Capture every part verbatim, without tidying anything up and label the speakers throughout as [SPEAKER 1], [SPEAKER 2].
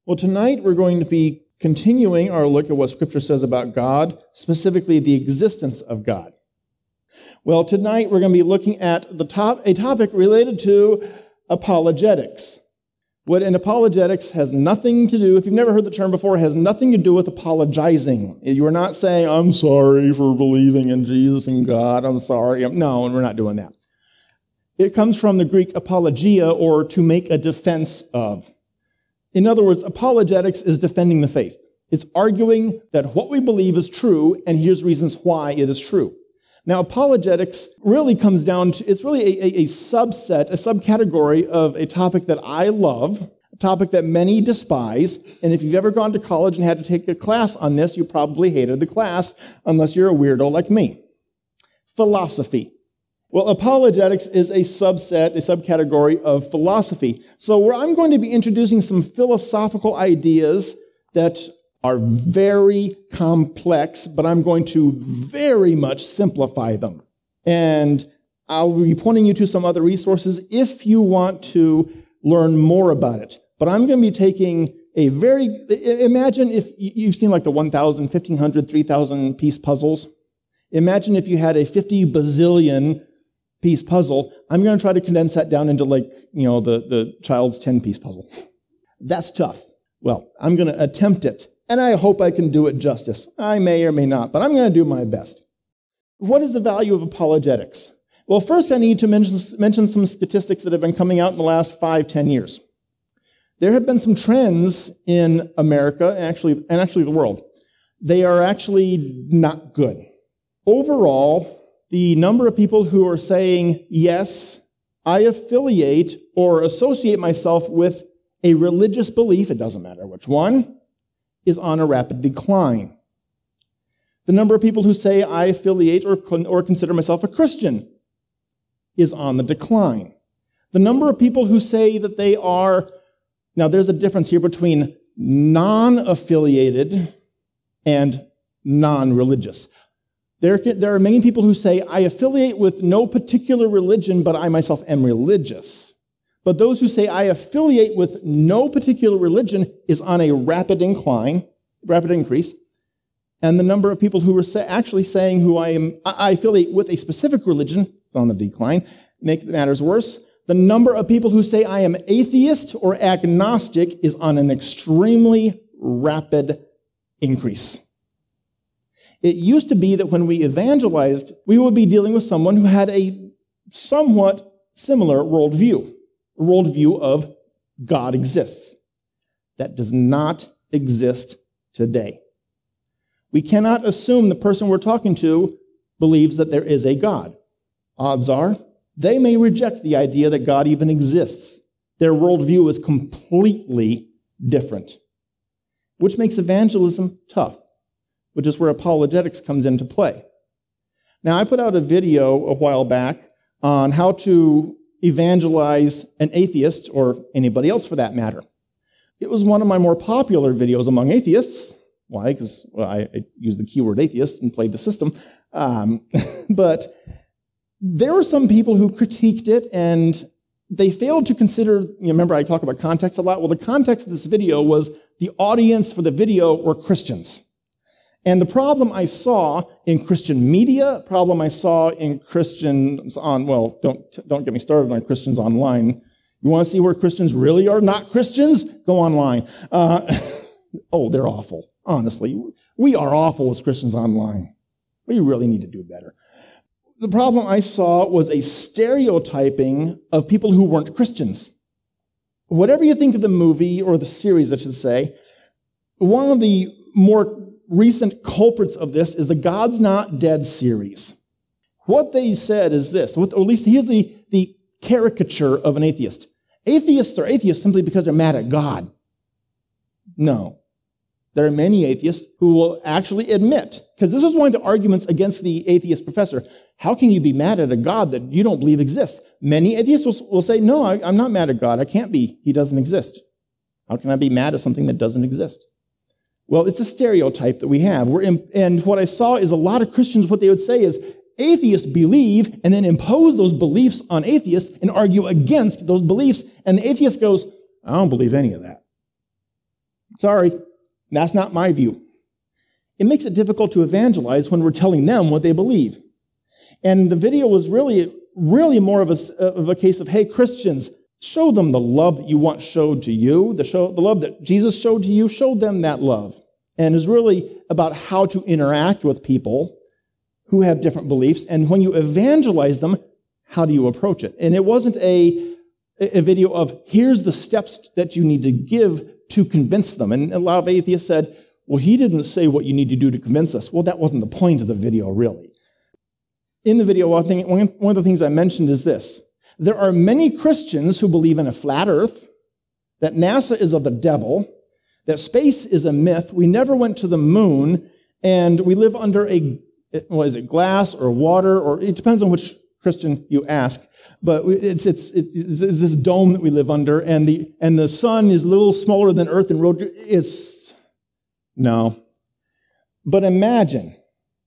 [SPEAKER 1] Well, tonight we're going to be continuing our look at what Scripture says about God, specifically the existence of God. Well, tonight we're going to be looking at the top, a topic related to apologetics. What in apologetics has nothing to do, if you've never heard the term before, has nothing to do with apologizing. You are not saying, I'm sorry for believing in Jesus and God, I'm sorry. No, we're not doing that. It comes from the Greek apologia, or to make a defense of. In other words, apologetics is defending the faith. It's arguing that what we believe is true, and here's reasons why it is true. Now, apologetics really comes down to, it's really a, a, a subset, a subcategory of a topic that I love, a topic that many despise, and if you've ever gone to college and had to take a class on this, you probably hated the class, unless you're a weirdo like me. Philosophy. Well, apologetics is a subset, a subcategory of philosophy. So where I'm going to be introducing some philosophical ideas that are very complex, but I'm going to very much simplify them. And I'll be pointing you to some other resources if you want to learn more about it. But I'm going to be taking a very, imagine if you've seen like the one thousand, fifteen hundred, three thousand piece puzzles. Imagine if you had a fifty bazillion piece puzzle. I'm going to try to condense that down into like, you know, the, the child's ten piece puzzle. That's tough. Well, I'm going to attempt it. And I hope I can do it justice. I may or may not, but I'm going to do my best. What is the value of apologetics? Well, first I need to mention, mention some statistics that have been coming out in the last five, ten years. There have been some trends in America and actually, and actually the world. They are actually not good. Overall, the number of people who are saying, yes, I affiliate or associate myself with a religious belief, it doesn't matter which one, is on a rapid decline. The number of people who say I affiliate or, or consider myself a Christian is on the decline. The number of people who say that they are, now there's a difference here between non-affiliated and non-religious. There, there are many people who say I affiliate with no particular religion, but I myself am religious. But those who say I affiliate with no particular religion is on a rapid incline, rapid increase. And the number of people who are say, actually saying who I am, I affiliate with a specific religion is on the decline. Make matters worse, the number of people who say I am atheist or agnostic is on an extremely rapid increase. It used to be that when we evangelized, we would be dealing with someone who had a somewhat similar worldview. A worldview of God exists. That does not exist today. We cannot assume the person we're talking to believes that there is a God. Odds are, they may reject the idea that God even exists. Their worldview is completely different, which makes evangelism tough, which is where apologetics comes into play. Now, I put out a video a while back on how to evangelize an atheist, or anybody else for that matter. It was one of my more popular videos among atheists. Why? Because well, I, I used the keyword atheist and played the system. Um, but there were some people who critiqued it, and they failed to consider, you know, remember I talk about context a lot? Well, the context of this video was the audience for the video were Christians. And the problem I saw in Christian media, problem I saw in Christians on, well, don't don't get me started on Christians online. You want to see where Christians really are not Christians? Go online. Uh, oh, they're awful. Honestly, we are awful as Christians online. We really need to do better. The problem I saw was a stereotyping of people who weren't Christians. Whatever you think of the movie, or the series, I should say, one of the more recent culprits of this is the God's Not Dead series. What they said is this, or at least here's the, the caricature of an atheist. Atheists are atheists simply because they're mad at God. No. There are many atheists who will actually admit, because this is one of the arguments against the atheist professor, how can you be mad at a God that you don't believe exists? Many atheists will, will say, no, I, I'm not mad at God. I can't be. He doesn't exist. How can I be mad at something that doesn't exist? Well, it's a stereotype that we have. We're in, and what I saw is a lot of Christians, what they would say is, atheists believe and then impose those beliefs on atheists and argue against those beliefs. And the atheist goes, I don't believe any of that. Sorry, that's not my view. It makes it difficult to evangelize when we're telling them what they believe. And the video was really, really more of a, of a case of, hey, Christians, show them the love that you want showed to you, the, show, the love that Jesus showed to you, show them that love. And it's really about how to interact with people who have different beliefs. And when you evangelize them, how do you approach it? And it wasn't a, a video of, here's the steps that you need to give to convince them. And a lot of atheists said, well, he didn't say what you need to do to convince us. Well, that wasn't the point of the video, really. In the video, I think one of the things I mentioned is this. There are many Christians who believe in a flat earth, that NASA is of the devil, that space is a myth, we never went to the moon, and we live under a, what is it, glass or water, or it depends on which Christian you ask, but it's, it's, it's, it's this dome that we live under, and the, and the sun is a little smaller than Earth, and road, it's, no. But imagine,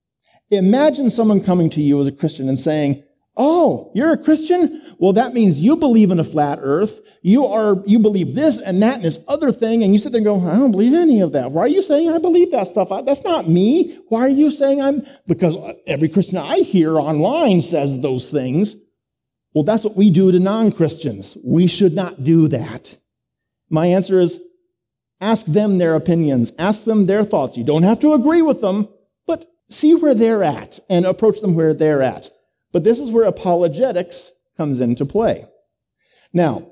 [SPEAKER 1] imagine someone coming to you as a Christian and saying, oh, you're a Christian? Well, that means you believe in a flat earth. You are, you believe this and that and this other thing, and you sit there and go, I don't believe any of that. Why are you saying I believe that stuff? That's not me. Why are you saying I'm, because every Christian I hear online says those things. Well, that's what we do to non-Christians. We should not do that. My answer is, ask them their opinions. Ask them their thoughts. You don't have to agree with them, but see where they're at and approach them where they're at. But this is where apologetics comes into play. Now,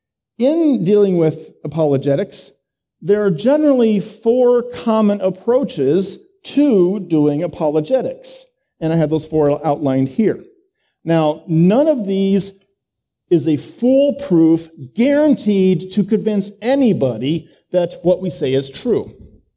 [SPEAKER 1] in dealing with apologetics, there are generally four common approaches to doing apologetics. And I have those four outlined here. Now, none of these is a foolproof, guaranteed to convince anybody that what we say is true.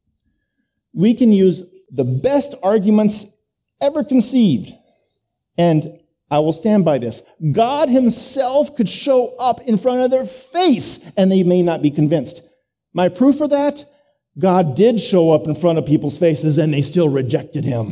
[SPEAKER 1] We can use the best arguments ever conceived. And I will stand by this. God himself could show up in front of their face and they may not be convinced. My proof for that? God did show up in front of people's faces and they still rejected him.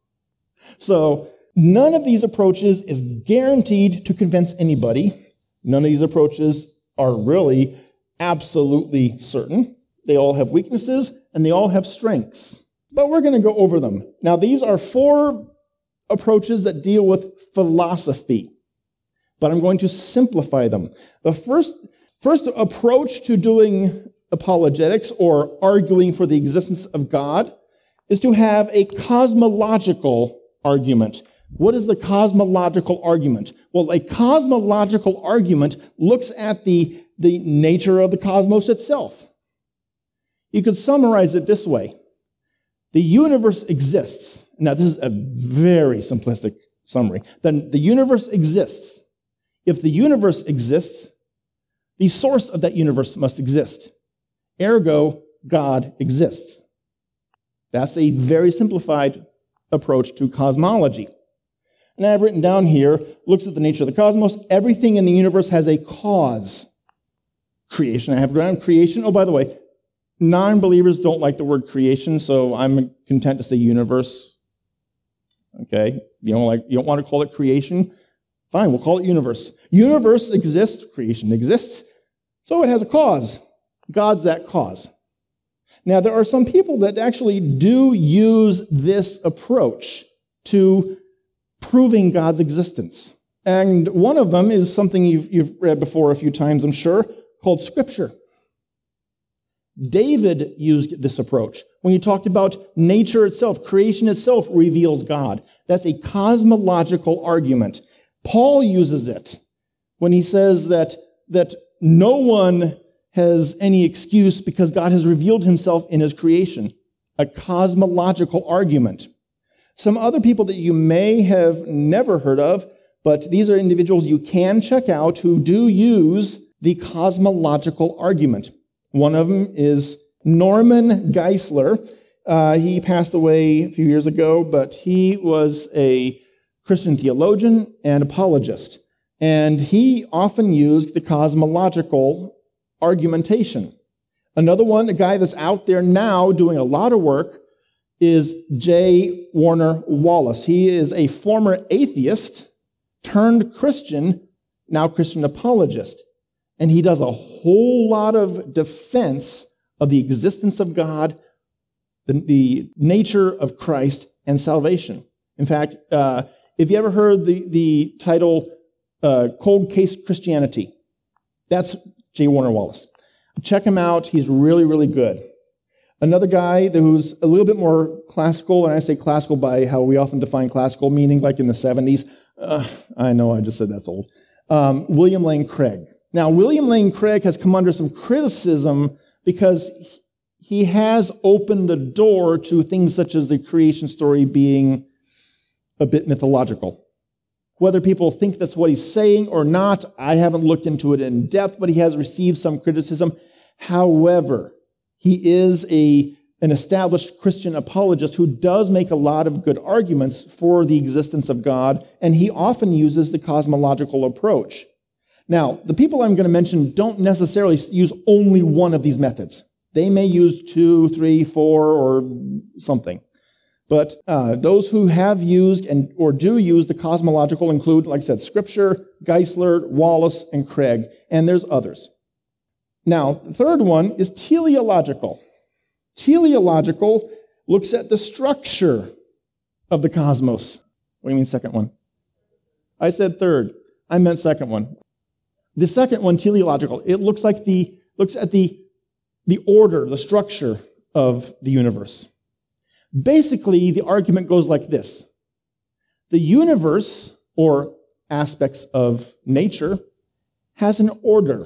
[SPEAKER 1] So none of these approaches is guaranteed to convince anybody. None of these approaches are really absolutely certain. They all have weaknesses and they all have strengths. But we're going to go over them. Now, these are four approaches that deal with philosophy, but I'm going to simplify them. The first, first approach to doing apologetics or arguing for the existence of God is to have a cosmological argument. What is the cosmological argument? Well, a cosmological argument looks at the, the nature of the cosmos itself. You could summarize it this way. The universe exists. Now, this is a very simplistic summary. Then the universe exists. If the universe exists, the source of that universe must exist. Ergo, God exists. That's a very simplified approach to cosmology. And I've written down here, looks at the nature of the cosmos. Everything in the universe has a cause. Creation. I have ground creation. Oh, by the way, non-believers don't like the word creation, so I'm content to say universe. Okay, you don't like, you don't want to call it creation? Fine, we'll call it universe. Universe exists, creation exists, so it has a cause. God's that cause. Now, there are some people that actually do use this approach to proving God's existence. And one of them is something you've, you've read before a few times, I'm sure, called Scripture. David used this approach. When he talked about nature itself, creation itself reveals God. That's a cosmological argument. Paul uses it when he says that, that no one has any excuse because God has revealed himself in his creation. A cosmological argument. Some other people that you may have never heard of, but these are individuals you can check out who do use the cosmological argument. One of them is Norman Geisler. Uh, he passed away a few years ago, but he was a Christian theologian and apologist. And he often used the cosmological argumentation. Another one, a guy that's out there now doing a lot of work, is J. Warner Wallace. He is a former atheist turned Christian, now Christian apologist. And he does a whole lot of defense of the existence of God, the, the nature of Christ, and salvation. In fact, uh, if you ever heard the, the title uh, Cold Case Christianity, that's J. Warner Wallace. Check him out. He's really, really good. Another guy who's a little bit more classical, and I say classical by how we often define classical, meaning like in the seventies. Uh, I know I just said that's old. Um, William Lane Craig. Now, William Lane Craig has come under some criticism because he has opened the door to things such as the creation story being a bit mythological. Whether people think that's what he's saying or not, I haven't looked into it in depth, but he has received some criticism. However, he is a, an established Christian apologist who does make a lot of good arguments for the existence of God, and he often uses the cosmological approach. Now, the people I'm going to mention don't necessarily use only one of these methods. They may use two, three, four, or something. But uh, those who have used and or do use the cosmological include, like I said, Scripture, Geisler, Wallace, and Craig, and there's others. Now, the third one is teleological. Teleological looks at the structure of the cosmos. What do you mean second one? I said third. I meant second one. The second one, teleological, it looks like the looks at the, the order, the structure of the universe. Basically, the argument goes like this. The universe, or aspects of nature, has an order.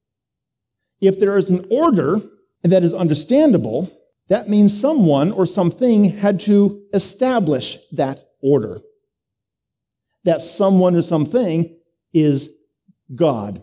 [SPEAKER 1] If there is an order that is understandable, that means someone or something had to establish that order. That someone or something is God.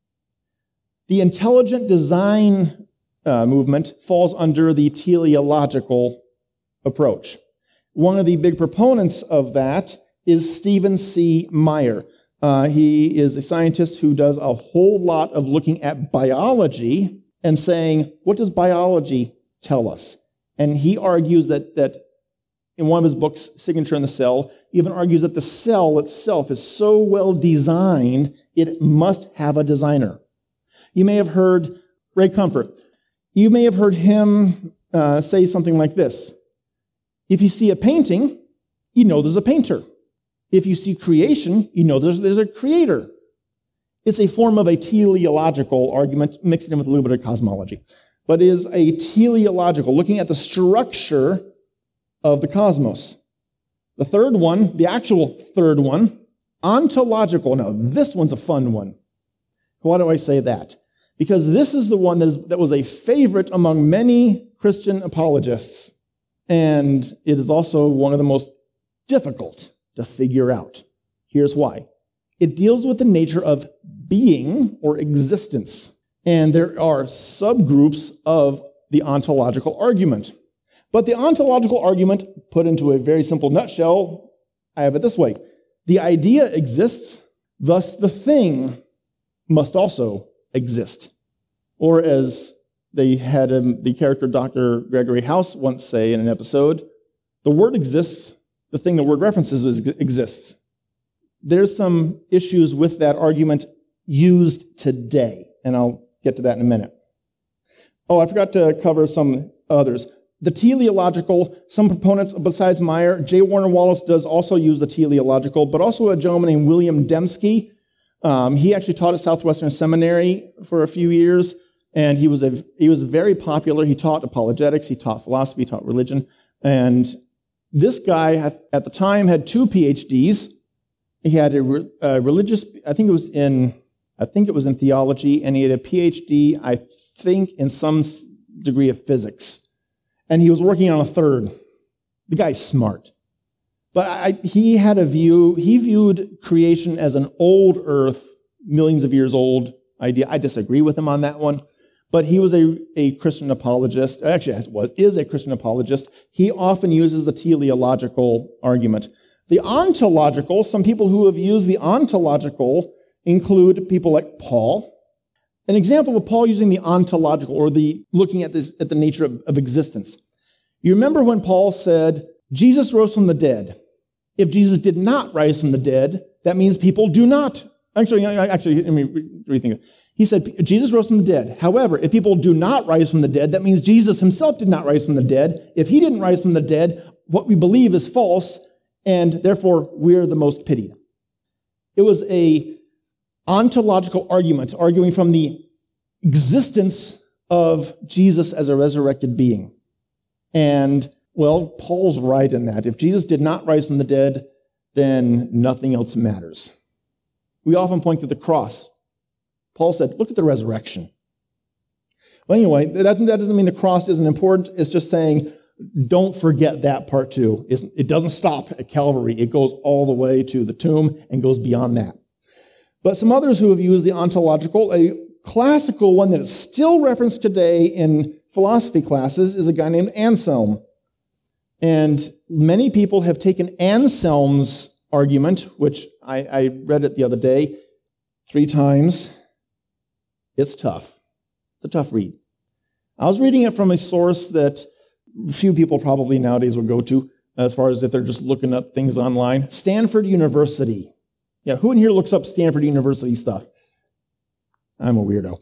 [SPEAKER 1] The intelligent design uh, movement falls under the teleological approach. One of the big proponents of that is Stephen C. Meyer. Uh, he is a scientist who does a whole lot of looking at biology and saying, what does biology tell us? And he argues that, that in one of his books, Signature in the Cell, he even argues that the cell itself is so well designed, it must have a designer. You may have heard Ray Comfort. You may have heard him uh, say something like this. If you see a painting, you know there's a painter. If you see creation, you know there's, there's a creator. It's a form of a teleological argument, mixed in with a little bit of cosmology, but is a teleological, looking at the structure of the cosmos. The third one, the actual third one, ontological. Now, this one's a fun one. Why do I say that? Because this is the one that, is, that was a favorite among many Christian apologists, and it is also one of the most difficult to figure out. Here's why. It deals with the nature of being or existence, and there are subgroups of the ontological argument. But the ontological argument, put into a very simple nutshell, I have it this way. The idea exists, thus the thing must also exist. Or as they had um, the character Doctor Gregory House once say in an episode, the word exists, the thing the word references is, exists. There's some issues with that argument used today, and I'll get to that in a minute. Oh, I forgot to cover some others. The teleological, some proponents besides Meyer, J. Warner Wallace does also use the teleological, but also a gentleman named William Dembski. Um, he actually taught at Southwestern Seminary for a few years, and he was a he was very popular. He taught apologetics, he taught philosophy, he taught religion, and this guy at, at the time had two P H Ds. He had a, a religious, I think it was in, I think it was in theology, and he had a P H D, I think, in some degree of physics. And he was working on a third. The guy's smart. But I, he had a view, he viewed creation as an old earth, millions of years old idea. I disagree with him on that one. But he was a, a Christian apologist, actually was, is a Christian apologist. He often uses the teleological argument. The ontological, some people who have used the ontological include people like Paul. An example of Paul using the ontological, or the looking at, this, at the nature of, of existence. You remember when Paul said, Jesus rose from the dead. If Jesus did not rise from the dead, that means people do not. Actually, actually, let me rethink it. He said, Jesus rose from the dead. However, if people do not rise from the dead, that means Jesus himself did not rise from the dead. If he didn't rise from the dead, what we believe is false, and therefore we're the most pitied. It was a ontological argument, arguing from the existence of Jesus as a resurrected being. And, well, Paul's right in that. If Jesus did not rise from the dead, then nothing else matters. We often point to the cross. Paul said, look at the resurrection. Well, anyway, that doesn't, that doesn't mean the cross isn't important. It's just saying, don't forget that part too. It's, it doesn't stop at Calvary. It goes all the way to the tomb and goes beyond that. But some others who have used the ontological, a classical one that is still referenced today in philosophy classes is a guy named Anselm. And many people have taken Anselm's argument, which I, I read it the other day three times. It's tough. It's a tough read. I was reading it from a source that few people probably nowadays would go to, as far as if they're just looking up things online. Stanford University. Yeah, who in here looks up Stanford University stuff? I'm a weirdo.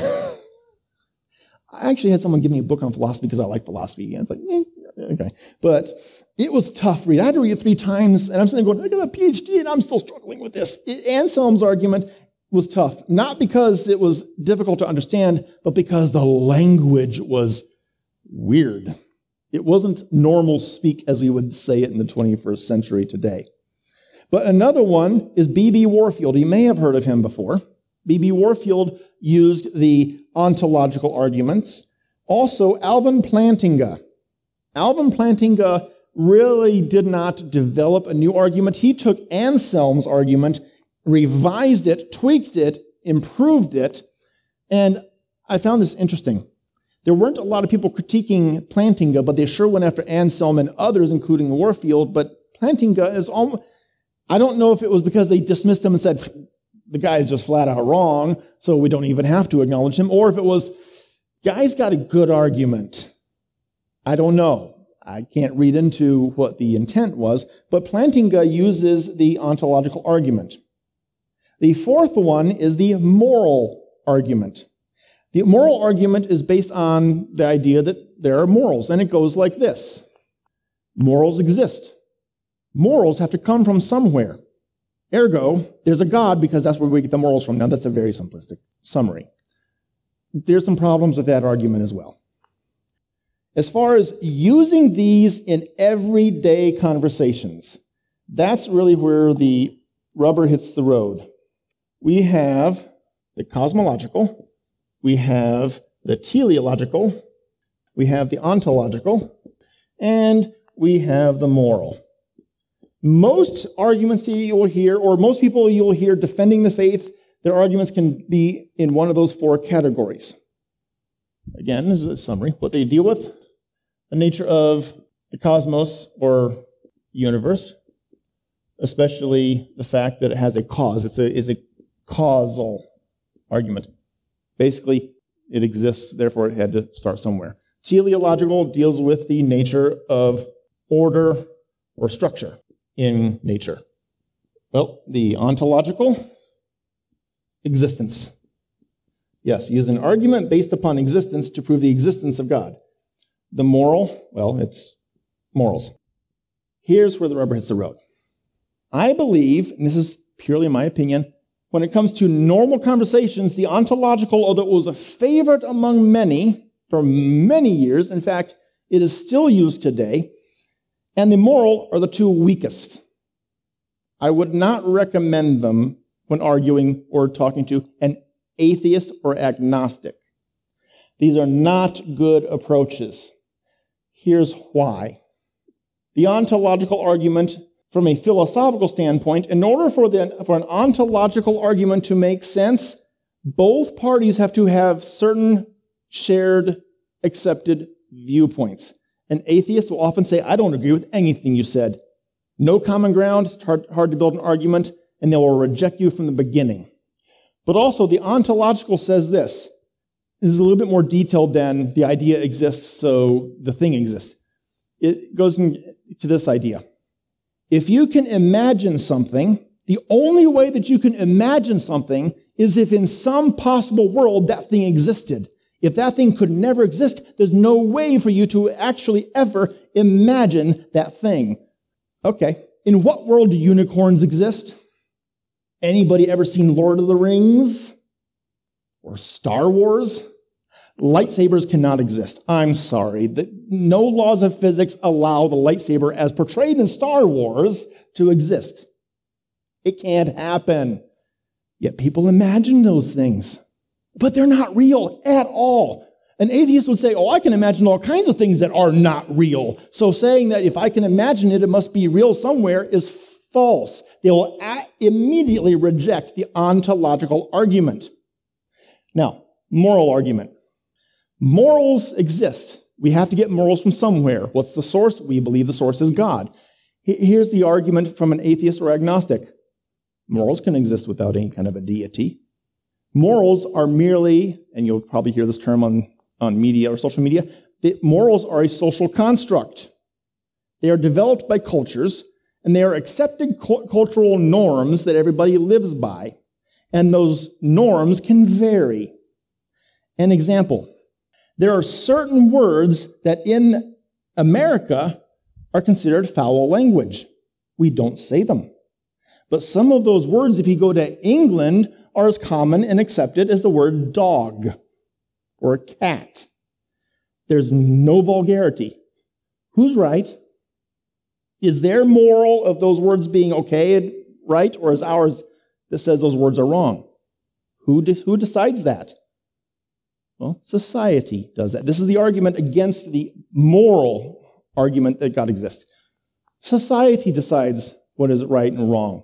[SPEAKER 1] I actually had someone give me a book on philosophy because I like philosophy. And it's like, eh, okay. But it was tough read. I had to read it three times, and I'm sitting there going, I got a P H D, and I'm still struggling with this. Anselm's argument was tough, not because it was difficult to understand, but because the language was weird. It wasn't normal speak as we would say it in the twenty-first century today. But another one is B B Warfield. You may have heard of him before. B B Warfield used the ontological arguments. Also, Alvin Plantinga. Alvin Plantinga really did not develop a new argument. He took Anselm's argument, revised it, tweaked it, improved it, and I found this interesting. There weren't a lot of people critiquing Plantinga, but they sure went after Anselm and others, including Warfield. But Plantinga is almost, I don't know if it was because they dismissed him and said, the guy's just flat out wrong, so we don't even have to acknowledge him, or if it was, guy's got a good argument. I don't know. I can't read into what the intent was, but Plantinga uses the ontological argument. The fourth one is the moral argument. The moral argument is based on the idea that there are morals, and it goes like this. Morals exist. Morals have to come from somewhere. Ergo, there's a God because that's where we get the morals from. Now, that's a very simplistic summary. There's some problems with that argument as well. As far as using these in everyday conversations, that's really where the rubber hits the road. We have the cosmological, we have the teleological, we have the ontological, and we have the moral. Most arguments that you will hear, or most people you will hear defending the faith, their arguments can be in one of those four categories. Again, this is a summary. What they deal with, the nature of the cosmos or universe, especially the fact that it has a cause. It's a, it's a causal argument. Basically, it exists, therefore it had to start somewhere. Teleological deals with the nature of order or structure in nature. Well, the ontological, existence. Yes, use an argument based upon existence to prove the existence of God. The moral, well, it's morals. Here's where the rubber hits the road. I believe, and this is purely my opinion, when it comes to normal conversations, the ontological, although it was a favorite among many for many years, in fact, it is still used today, and the moral are the two weakest. I would not recommend them when arguing or talking to an atheist or agnostic. These are not good approaches. Here's why. The ontological argument, from a philosophical standpoint, in order for, the, for an ontological argument to make sense, both parties have to have certain shared, accepted viewpoints. An atheist will often say, I don't agree with anything you said. No common ground, it's hard, hard to build an argument, and they will reject you from the beginning. But also, the ontological says this. This is a little bit more detailed than the idea exists, so the thing exists. It goes into this idea. If you can imagine something, the only way that you can imagine something is if in some possible world that thing existed. If that thing could never exist, there's no way for you to actually ever imagine that thing. Okay, in what world do unicorns exist? Anybody ever seen Lord of the Rings? Or Star Wars? Lightsabers cannot exist. I'm sorry. The, no laws of physics allow the lightsaber as portrayed in Star Wars to exist. It can't happen. Yet people imagine those things. But they're not real at all. An atheist would say, oh, I can imagine all kinds of things that are not real. So saying that if I can imagine it, it must be real somewhere is false. They will a- immediately reject the ontological argument. Now, moral argument. Morals exist. We have to get morals from somewhere. What's the source? We believe the source is God. Here's the argument from an atheist or agnostic. Morals can exist without any kind of a deity. Morals are merely, and you'll probably hear this term on, on media or social media, that morals are a social construct. They are developed by cultures, and they are accepted cu- cultural norms that everybody lives by. And those norms can vary. An example, there are certain words that in America are considered foul language. We don't say them. But some of those words, if you go to England, are as common and accepted as the word dog or cat. There's no vulgarity. Who's right? Is their moral of those words being okay and right, or is ours that says those words are wrong? Who, de- who decides that? Well, society does that. This is the argument against the moral argument that God exists. Society decides what is right and wrong.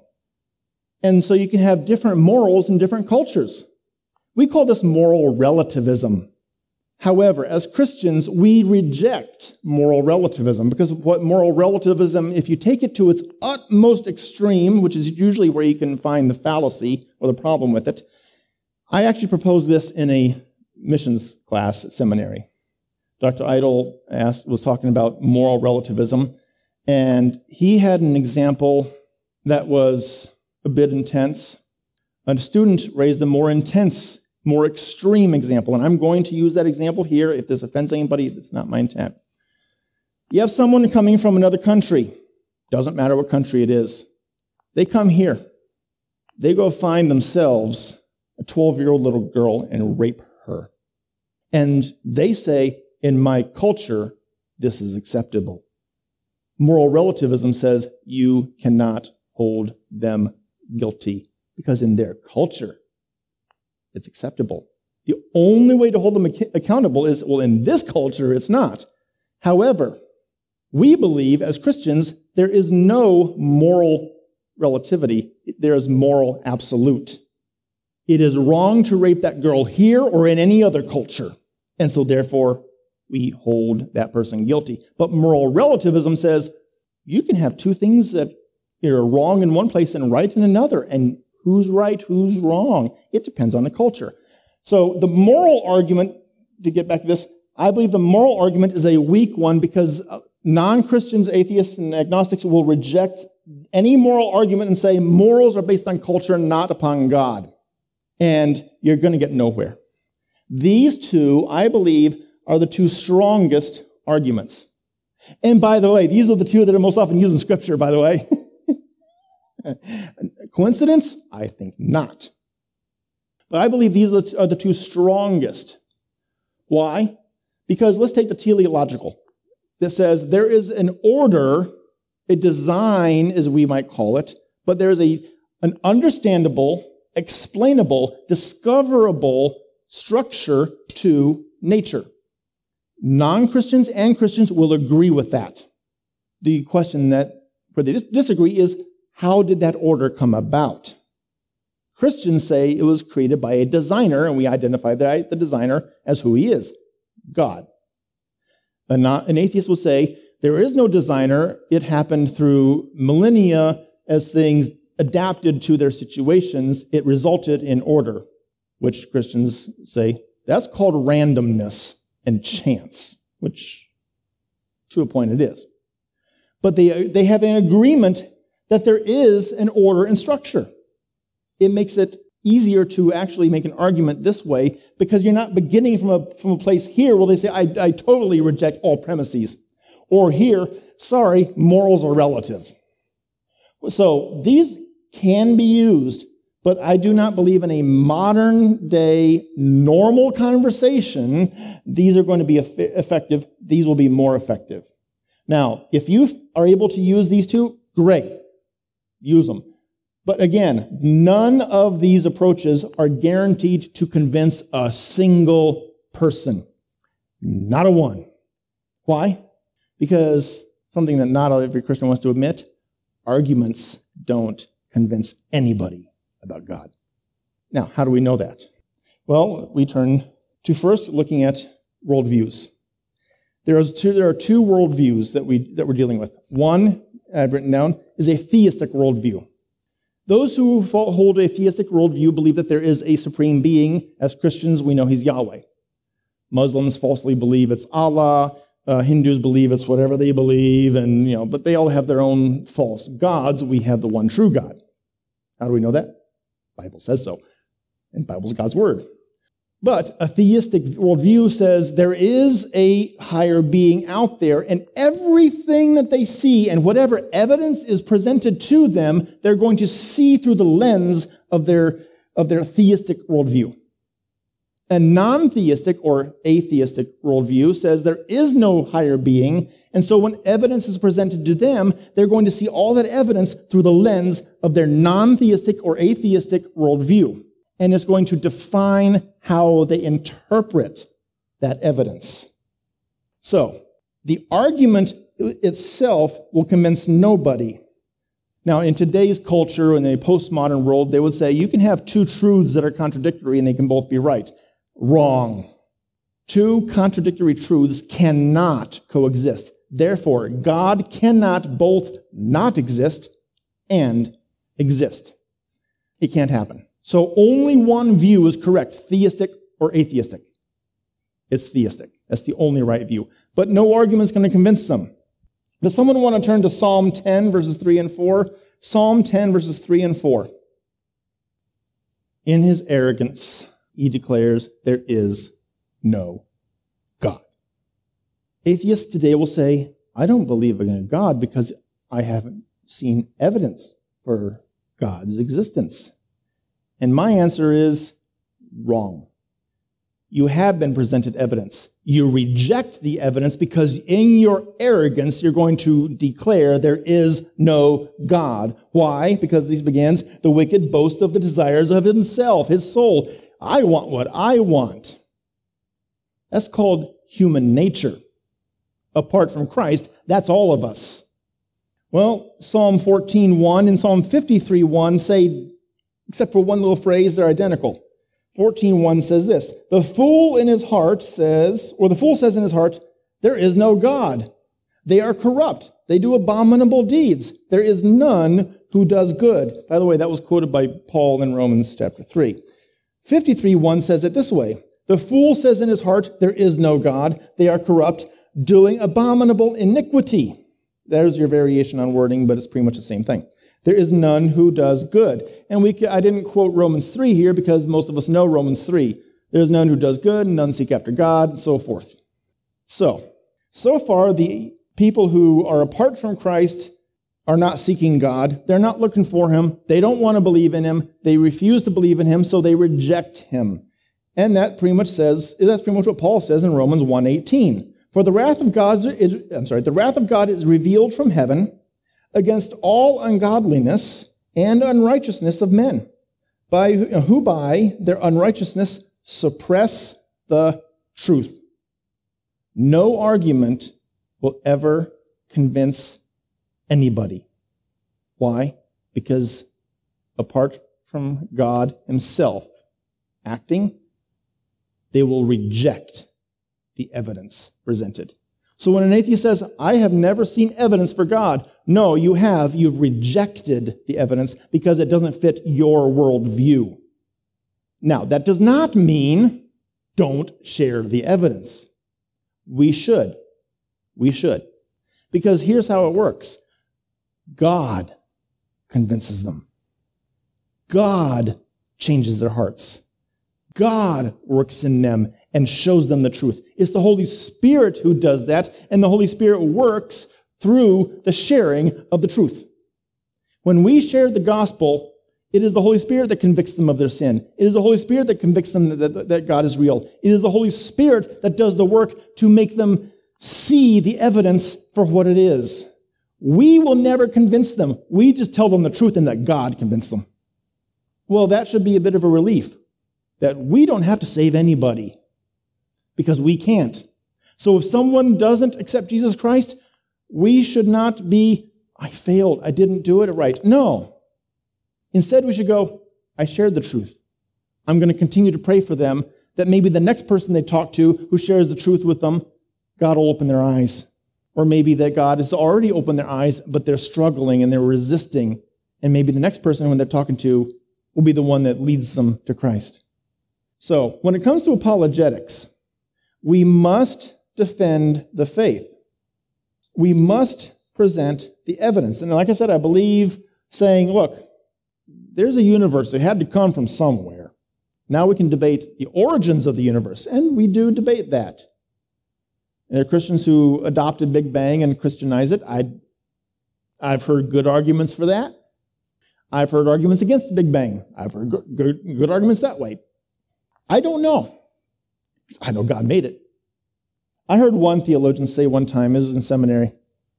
[SPEAKER 1] And so you can have different morals in different cultures. We call this moral relativism. However, as Christians, we reject moral relativism because what moral relativism, if you take it to its utmost extreme, which is usually where you can find the fallacy or the problem with it, I actually proposed this in a missions class at seminary. Doctor Idle asked, was talking about moral relativism, and he had an example that was a bit intense. A student raised a more intense, more extreme example, and I'm going to use that example here. If this offends anybody, that's not my intent. You have someone coming from another country. Doesn't matter what country it is. They come here. They go find themselves a twelve-year-old little girl and rape her. And they say, in my culture, this is acceptable. Moral relativism says you cannot hold them guilty because in their culture, it's acceptable. The only way to hold them ac- accountable is, well, in this culture, it's not. However, we believe as Christians, there is no moral relativity. There is moral absolute. It is wrong to rape that girl here or in any other culture. And so therefore, we hold that person guilty. But moral relativism says you can have two things that are wrong in one place and right in another. And who's right, who's wrong? It depends on the culture. So the moral argument, to get back to this, I believe the moral argument is a weak one because non-Christians, atheists, and agnostics will reject any moral argument and say morals are based on culture, not upon God. And you're going to get nowhere. These two, I believe, are the two strongest arguments. And by the way, these are the two that are most often used in Scripture, by the way. Coincidence? I think not. But I believe these are the, are the two strongest. Why? Because let's take the teleological. That says there is an order, a design, as we might call it, but there's a, an understandable, explainable, discoverable structure to nature. Non-Christians and Christians will agree with that. The question that where they dis- disagree is, how did that order come about? Christians say it was created by a designer, and we identify the, the designer as who he is, God. An, an atheist will say there is no designer. It happened through millennia as things adapted to their situations. It resulted in order, which Christians say that's called randomness and chance, which to a point it is. But they, they have an agreement that there is an order and structure. It makes it easier to actually make an argument this way because you're not beginning from a, from a place here where they say, I, I totally reject all premises. Or here, sorry, morals are relative. So these can be used, but I do not believe in a modern day normal conversation, these are going to be effective. These will be more effective. Now, if you are able to use these two, great. Use them. But again, none of these approaches are guaranteed to convince a single person. Not a one. Why? Because something that not every Christian wants to admit, arguments don't convince anybody about God. Now, how do we know that? Well, we turn to first looking at worldviews. There is two, there are two worldviews that, we, that we're dealing with. One, I've written down, is a theistic worldview. Those who hold a theistic worldview believe that there is a supreme being. As Christians, we know he's Yahweh. Muslims falsely believe it's Allah. Uh, Hindus believe it's whatever they believe, and you know, but they all have their own false gods. We have the one true God. How do we know that? The Bible says so. And the Bible's God's word. But a theistic worldview says there is a higher being out there, and everything that they see and whatever evidence is presented to them, they're going to see through the lens of their, of their theistic worldview. A non-theistic or atheistic worldview says there is no higher being, and so when evidence is presented to them, they're going to see all that evidence through the lens of their non-theistic or atheistic worldview. And it's going to define how they interpret that evidence. So, the argument itself will convince nobody. Now, in today's culture, in a postmodern world, they would say you can have two truths that are contradictory and they can both be right. Wrong. Two contradictory truths cannot coexist. Therefore, God cannot both not exist and exist. It can't happen. So only one view is correct, theistic or atheistic. It's theistic. That's the only right view. But no argument is going to convince them. Does someone want to turn to Psalm ten, verses three and four? Psalm ten, verses three and four. In his arrogance, he declares, there is no God. Atheists today will say, I don't believe in a God because I haven't seen evidence for God's existence. And my answer is wrong. You have been presented evidence. You reject the evidence because in your arrogance, you're going to declare there is no God. Why? Because this begins, the wicked boasts of the desires of himself, his soul. I want what I want. That's called human nature. Apart from Christ, that's all of us. Well, Psalm fourteen one and Psalm fifty-three one say, except for one little phrase, they're identical. fourteen one says this, the fool in his heart says, or the fool says in his heart, there is no God. They are corrupt. They do abominable deeds. There is none who does good. By the way, that was quoted by Paul in Romans chapter three. fifty-three one says it this way, the fool says in his heart, there is no God. They are corrupt, doing abominable iniquity. There's your variation on wording, but it's pretty much the same thing. There is none who does good. And we, I didn't quote Romans three here because most of us know Romans three. There is none who does good, none seek after God, and so forth. So, so far, the people who are apart from Christ are not seeking God. They're not looking for him. They don't want to believe in him. They refuse to believe in him, so they reject him. And that pretty much says, that's pretty much what Paul says in Romans one eighteen. For the wrath of God is, I'm sorry, the wrath of God is revealed from heaven against all ungodliness and unrighteousness of men, by who by their unrighteousness suppress the truth. No argument will ever convince anybody. Why? Because apart from God himself acting, they will reject the evidence presented. So when an atheist says, I have never seen evidence for God, no, you have. You've rejected the evidence because it doesn't fit your worldview. Now, that does not mean don't share the evidence. We should. We should. Because here's how it works. God convinces them. God changes their hearts. God works in them and shows them the truth. It's the Holy Spirit who does that, and the Holy Spirit works through the sharing of the truth. When we share the gospel, it is the Holy Spirit that convicts them of their sin. It is the Holy Spirit that convicts them that, that, that God is real. It is the Holy Spirit that does the work to make them see the evidence for what it is. We will never convince them. We just tell them the truth and that God convinced them. Well, that should be a bit of a relief, that we don't have to save anybody because we can't. So if someone doesn't accept Jesus Christ, we should not be, I failed, I didn't do it right. No. Instead, we should go, I shared the truth. I'm going to continue to pray for them that maybe the next person they talk to who shares the truth with them, God will open their eyes. Or maybe that God has already opened their eyes, but they're struggling and they're resisting. And maybe the next person when they're talking to will be the one that leads them to Christ. So, when it comes to apologetics, we must defend the faith. We must present the evidence. And like I said, I believe saying, look, there's a universe. It had to come from somewhere. Now we can debate the origins of the universe, and we do debate that. And there are Christians who adopted Big Bang and Christianize it. I, I've heard good arguments for that. I've heard arguments against the Big Bang. I've heard good, good, good arguments that way. I don't know. I know God made it. I heard one theologian say one time, it was in seminary,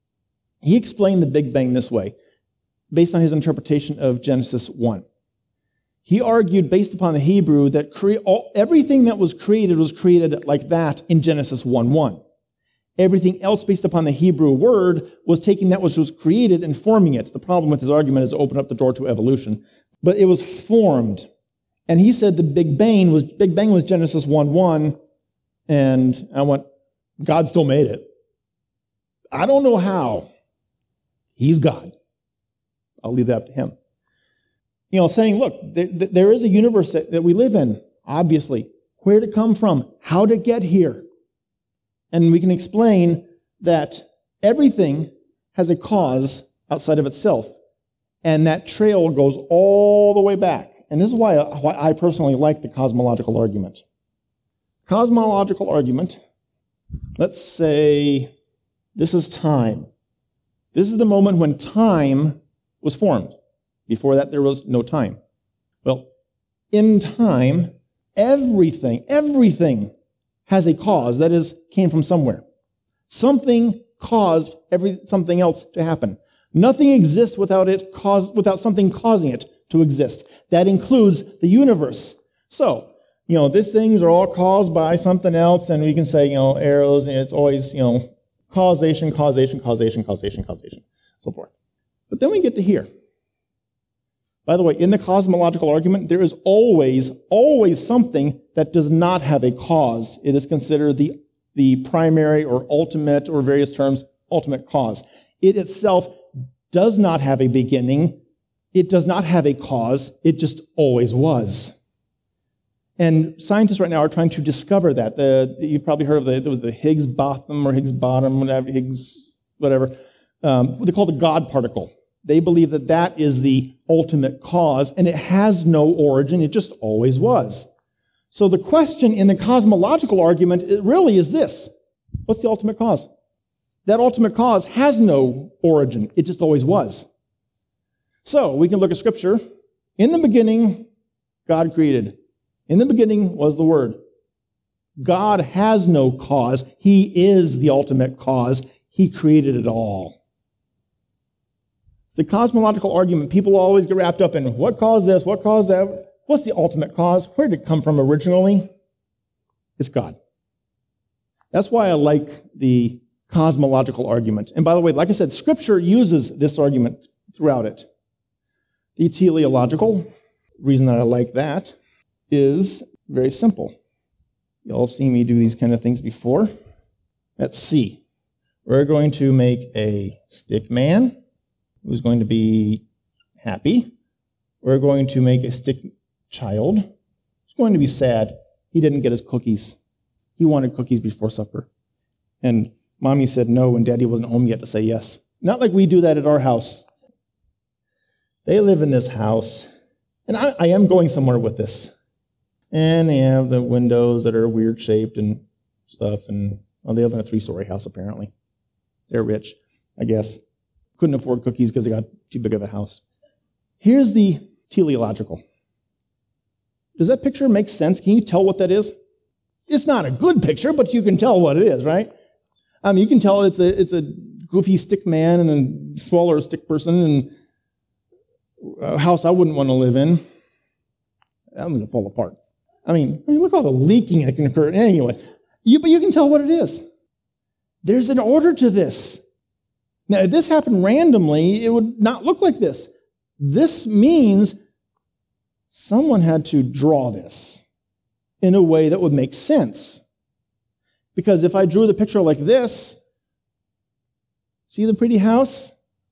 [SPEAKER 1] he explained the Big Bang this way, based on his interpretation of Genesis one. He argued, based upon the Hebrew, that cre- all, everything that was created was created like that in Genesis one one. Everything else based upon the Hebrew word was taking that which was created and forming it. The problem with his argument is to open up the door to evolution. But it was formed. And he said the Big Bang was Big Bang was Genesis one one, and I went, God still made it. I don't know how. He's God. I'll leave that up to him. You know, saying, look, there, there is a universe that, that we live in, obviously. Where did it come from? How did it get here? And we can explain that everything has a cause outside of itself. And that trail goes all the way back. And this is why, why I personally like the cosmological argument. Cosmological argument, let's say this is time. This is the moment when time was formed. Before that, there was no time. Well, in time, everything, everything has a cause, that is, came from somewhere. Something caused every, something else to happen. Nothing exists without it cause, without something causing it to exist. That includes the universe. So, you know, these things are all caused by something else, and we can say, you know, arrows, and it's always, you know, causation, causation, causation, causation, causation, so forth. But then we get to here. By the way, in the cosmological argument, there is always, always something that does not have a cause. It is considered the, the primary or ultimate, or various terms, ultimate cause. It itself does not have a beginning. It does not have a cause. It just always was. And scientists right now are trying to discover that. The, you've probably heard of the, the Higgs boson or Higgs boson, whatever, Higgs, whatever. Um, what they call the God particle. They believe that that is the ultimate cause, and it has no origin. It just always was. So the question in the cosmological argument it really is this. What's the ultimate cause? That ultimate cause has no origin. It just always was. So we can look at Scripture. In the beginning, God created. In the beginning was the Word. God has no cause. He is the ultimate cause. He created it all. The cosmological argument, people always get wrapped up in what caused this, what caused that. What's the ultimate cause? Where did it come from originally? It's God. That's why I like the cosmological argument. And by the way, like I said, Scripture uses this argument throughout it. The teleological reason that I like that is very simple. You all seen me do these kind of things before. Let's see. We're going to make a stick man who's going to be happy. We're going to make a stick child who's going to be sad. He didn't get his cookies. He wanted cookies before supper. And Mommy said no, and Daddy wasn't home yet to say yes. Not like we do that at our house. They live in this house, And I, I am going somewhere with this. And they have the windows that are weird shaped and stuff. And well, they live in a three-story house, apparently. They're rich, I guess. Couldn't afford cookies because they got too big of a house. Here's the teleological. Does that picture make sense? Can you tell what that is? It's not a good picture, but you can tell what it is, right? I mean, you can tell it's a it's a goofy stick man and a smaller stick person and a house I wouldn't want to live in. That one's going to fall apart. I mean, I mean, look at all the leaking that can occur. Anyway, you, but you can tell what it is. There's an order to this. Now, if this happened randomly, it would not look like this. This means someone had to draw this in a way that would make sense. Because if I drew the picture like this, see the pretty house?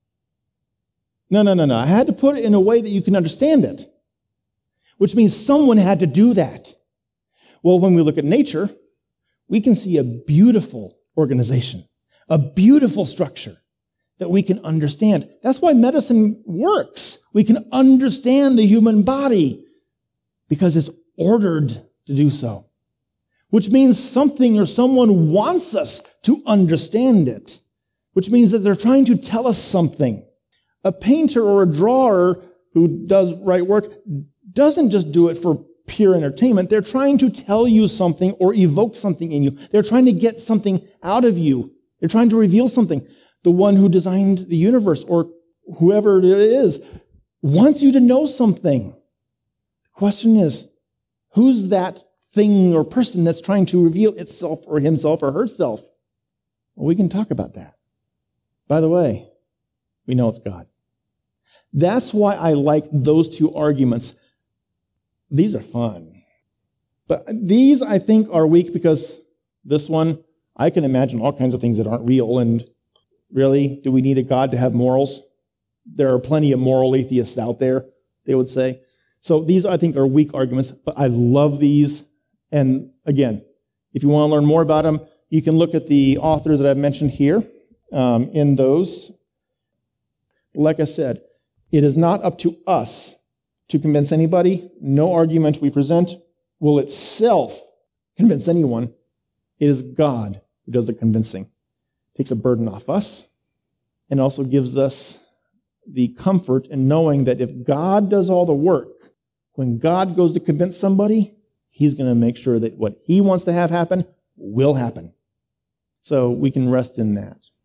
[SPEAKER 1] No, no, no, no. I had to put it in a way that you can understand it, which means someone had to do that. Well, when we look at nature, we can see a beautiful organization, a beautiful structure that we can understand. That's why medicine works. We can understand the human body because it's ordered to do so, which means something or someone wants us to understand it, which means that they're trying to tell us something. A painter or a drawer who does right work doesn't just do it for pure entertainment. They're trying to tell you something or evoke something in you. They're trying to get something out of you. They're trying to reveal something. The one who designed the universe or whoever it is wants you to know something. The question is, who's that thing or person that's trying to reveal itself or himself or herself? Well, we can talk about that. By the way, we know it's God. That's why I like those two arguments. These are fun. But these, I think, are weak because this one, I can imagine all kinds of things that aren't real. And really, do we need a God to have morals? There are plenty of moral atheists out there, they would say. So these, I think, are weak arguments, but I love these. And again, if you want to learn more about them, you can look at the authors that I've mentioned here um, in those. Like I said, it is not up to us to convince anybody. No argument we present will itself convince anyone. It is God who does the convincing. Takes a burden off us and also gives us the comfort in knowing that if God does all the work, when God goes to convince somebody, he's going to make sure that what he wants to have happen will happen. So we can rest in that.